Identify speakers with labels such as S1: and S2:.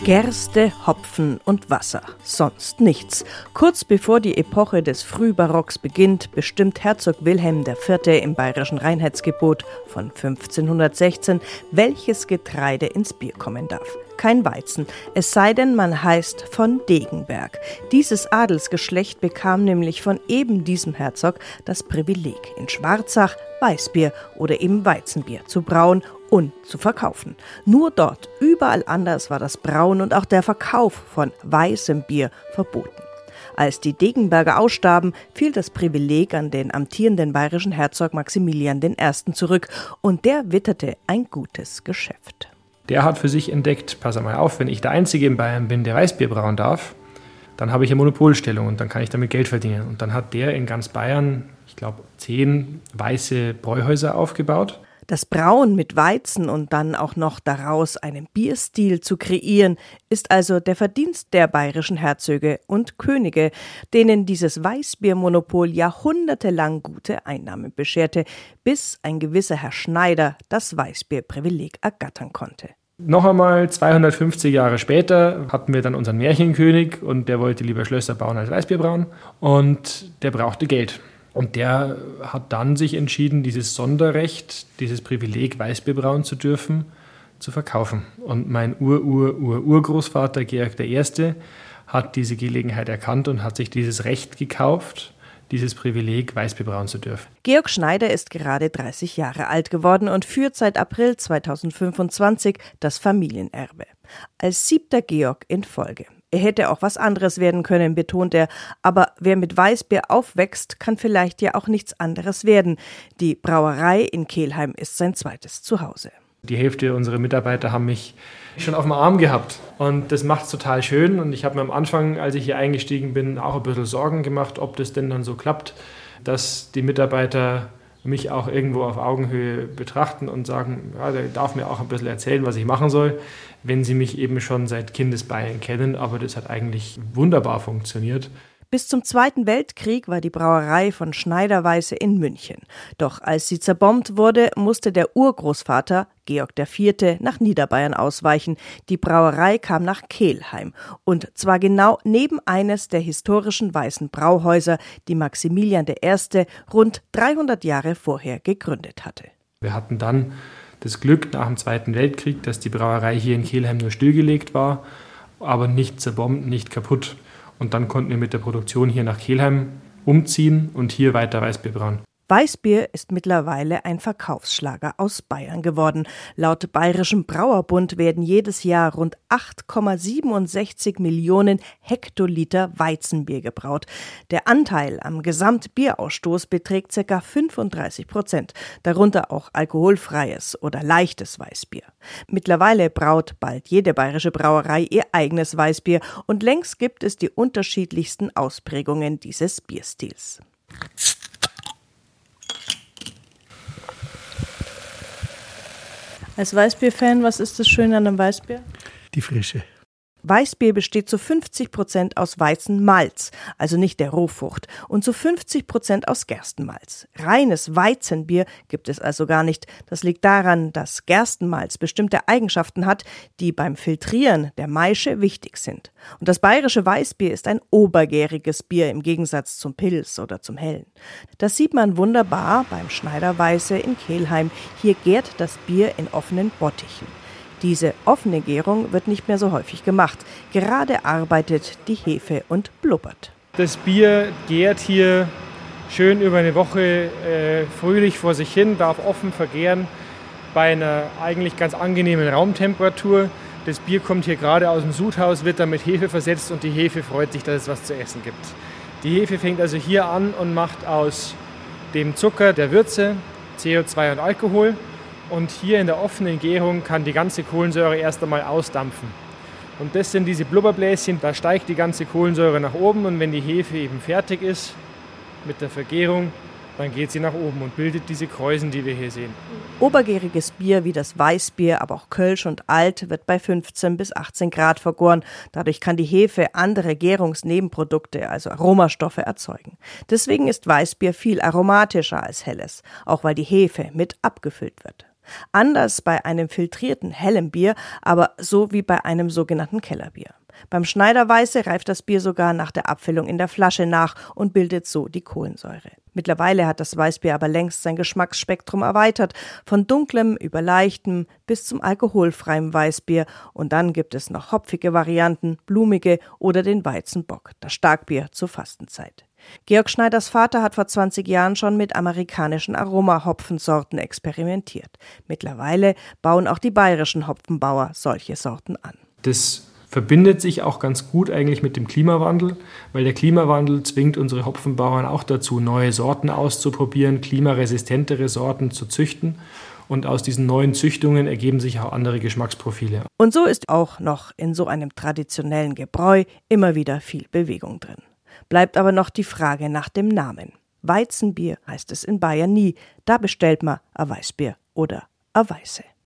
S1: Gerste, Hopfen und Wasser, sonst nichts. Kurz bevor die Epoche des Frühbarocks beginnt, bestimmt Herzog Wilhelm IV. Im Bayerischen Reinheitsgebot von 1516, welches Getreide ins Bier kommen darf. Kein Weizen, es sei denn, man heißt von Degenberg. Dieses Adelsgeschlecht bekam nämlich von eben diesem Herzog das Privileg, in Schwarzach Weißbier oder eben Weizenbier zu brauen und zu verkaufen. Nur dort, überall anders, war das Brauen und auch der Verkauf von weißem Bier verboten. Als die Degenberger ausstarben, fiel das Privileg an den amtierenden bayerischen Herzog Maximilian I. zurück und der witterte ein gutes Geschäft.
S2: Der hat für sich entdeckt, pass mal auf, wenn ich der Einzige in Bayern bin, der Weißbier brauen darf, dann habe ich eine Monopolstellung und dann kann ich damit Geld verdienen. Und dann hat der in ganz Bayern, ich glaube, 10 weiße Bräuhäuser aufgebaut.
S1: Das Brauen mit Weizen und dann auch noch daraus einen Bierstil zu kreieren, ist also der Verdienst der bayerischen Herzöge und Könige, denen dieses Weißbiermonopol jahrhundertelang gute Einnahmen bescherte, bis ein gewisser Herr Schneider das Weißbierprivileg ergattern konnte.
S2: Noch einmal 250 Jahre später hatten wir dann unseren Märchenkönig und der wollte lieber Schlösser bauen als Weißbier brauen und der brauchte Geld. Und der hat dann sich entschieden, dieses Sonderrecht, dieses Privileg, Weißbier brauen zu dürfen, zu verkaufen. Und mein Urgroßvater Georg I. hat diese Gelegenheit erkannt und hat sich dieses Recht gekauft, dieses Privileg, Weißbier brauen zu dürfen.
S1: Georg Schneider ist gerade 30 Jahre alt geworden und führt seit April 2025 das Familienerbe. Als 7. Georg in Folge. Er hätte auch was anderes werden können, betont er. Aber wer mit Weißbier aufwächst, kann vielleicht ja auch nichts anderes werden. Die Brauerei in Kelheim ist sein zweites Zuhause.
S2: Die Hälfte unserer Mitarbeiter haben mich schon auf dem Arm gehabt. Und das macht es total schön. Und ich habe mir am Anfang, als ich hier eingestiegen bin, auch ein bisschen Sorgen gemacht, ob das denn dann so klappt, dass die Mitarbeiter mich auch irgendwo auf Augenhöhe betrachten und sagen, ja, der darf mir auch ein bisschen erzählen, was ich machen soll, wenn sie mich eben schon seit Kindesbeinen kennen. Aber das hat eigentlich wunderbar funktioniert.
S1: Bis zum Zweiten Weltkrieg war die Brauerei von Schneider-Weiße in München. Doch als sie zerbombt wurde, musste der Urgroßvater, Georg IV., nach Niederbayern ausweichen. Die Brauerei kam nach Kelheim. Und zwar genau neben eines der historischen weißen Brauhäuser, die Maximilian I. rund 300 Jahre vorher gegründet hatte.
S2: Wir hatten dann das Glück nach dem Zweiten Weltkrieg, dass die Brauerei hier in Kelheim nur stillgelegt war, aber nicht zerbombt, nicht kaputt. Und dann konnten wir mit der Produktion hier nach Kelheim umziehen und hier weiter Weißbier brauen.
S1: Weißbier ist mittlerweile ein Verkaufsschlager aus Bayern geworden. Laut Bayerischem Brauerbund werden jedes Jahr rund 8,67 Millionen Hektoliter Weizenbier gebraut. Der Anteil am Gesamtbierausstoß beträgt ca. 35%, darunter auch alkoholfreies oder leichtes Weißbier. Mittlerweile braut bald jede bayerische Brauerei ihr eigenes Weißbier und längst gibt es die unterschiedlichsten Ausprägungen dieses Bierstils. Als Weißbier-Fan, was ist das Schöne an einem Weißbier?
S3: Die Frische.
S1: Weißbier besteht zu 50% aus Weizenmalz, also nicht der Rohfrucht, und zu 50% aus Gerstenmalz. Reines Weizenbier gibt es also gar nicht. Das liegt daran, dass Gerstenmalz bestimmte Eigenschaften hat, die beim Filtrieren der Maische wichtig sind. Und das bayerische Weißbier ist ein obergäriges Bier im Gegensatz zum Pils oder zum Hellen. Das sieht man wunderbar beim Schneider-Weiße in Kelheim. Hier gärt das Bier in offenen Bottichen. Diese offene Gärung wird nicht mehr so häufig gemacht. Gerade arbeitet die Hefe und blubbert.
S2: Das Bier gärt hier schön über eine Woche fröhlich vor sich hin, darf offen vergären bei einer eigentlich ganz angenehmen Raumtemperatur. Das Bier kommt hier gerade aus dem Sudhaus, wird dann mit Hefe versetzt und die Hefe freut sich, dass es was zu essen gibt. Die Hefe fängt also hier an und macht aus dem Zucker, der Würze, CO2 und Alkohol. Und hier in der offenen Gärung kann die ganze Kohlensäure erst einmal ausdampfen. Und das sind diese Blubberbläschen, da steigt die ganze Kohlensäure nach oben und wenn die Hefe eben fertig ist mit der Vergärung, dann geht sie nach oben und bildet diese Kräusen, die wir hier sehen.
S1: Obergäriges Bier wie das Weißbier, aber auch Kölsch und Alt wird bei 15 bis 18 Grad vergoren. Dadurch kann die Hefe andere Gärungsnebenprodukte, also Aromastoffe, erzeugen. Deswegen ist Weißbier viel aromatischer als Helles, auch weil die Hefe mit abgefüllt wird. Anders bei einem filtrierten hellen Bier, aber so wie bei einem sogenannten Kellerbier. Beim Schneiderweiße reift das Bier sogar nach der Abfüllung in der Flasche nach und bildet so die Kohlensäure. Mittlerweile hat das Weißbier aber längst sein Geschmacksspektrum erweitert, von dunklem über leichtem bis zum alkoholfreien Weißbier. Und dann gibt es noch hopfige Varianten, blumige oder den Weizenbock, das Starkbier zur Fastenzeit. Georg Schneiders Vater hat vor 20 Jahren schon mit amerikanischen Aromahopfensorten experimentiert. Mittlerweile bauen auch die bayerischen Hopfenbauer solche Sorten an.
S2: Das verbindet sich auch ganz gut eigentlich mit dem Klimawandel, weil der Klimawandel zwingt unsere Hopfenbauern auch dazu, neue Sorten auszuprobieren, klimaresistentere Sorten zu züchten. Und aus diesen neuen Züchtungen ergeben sich auch andere Geschmacksprofile.
S1: Und so ist auch noch in so einem traditionellen Gebräu immer wieder viel Bewegung drin. Bleibt aber noch die Frage nach dem Namen. Weizenbier heißt es in Bayern nie. Da bestellt man ein Weißbier oder ein Weiße.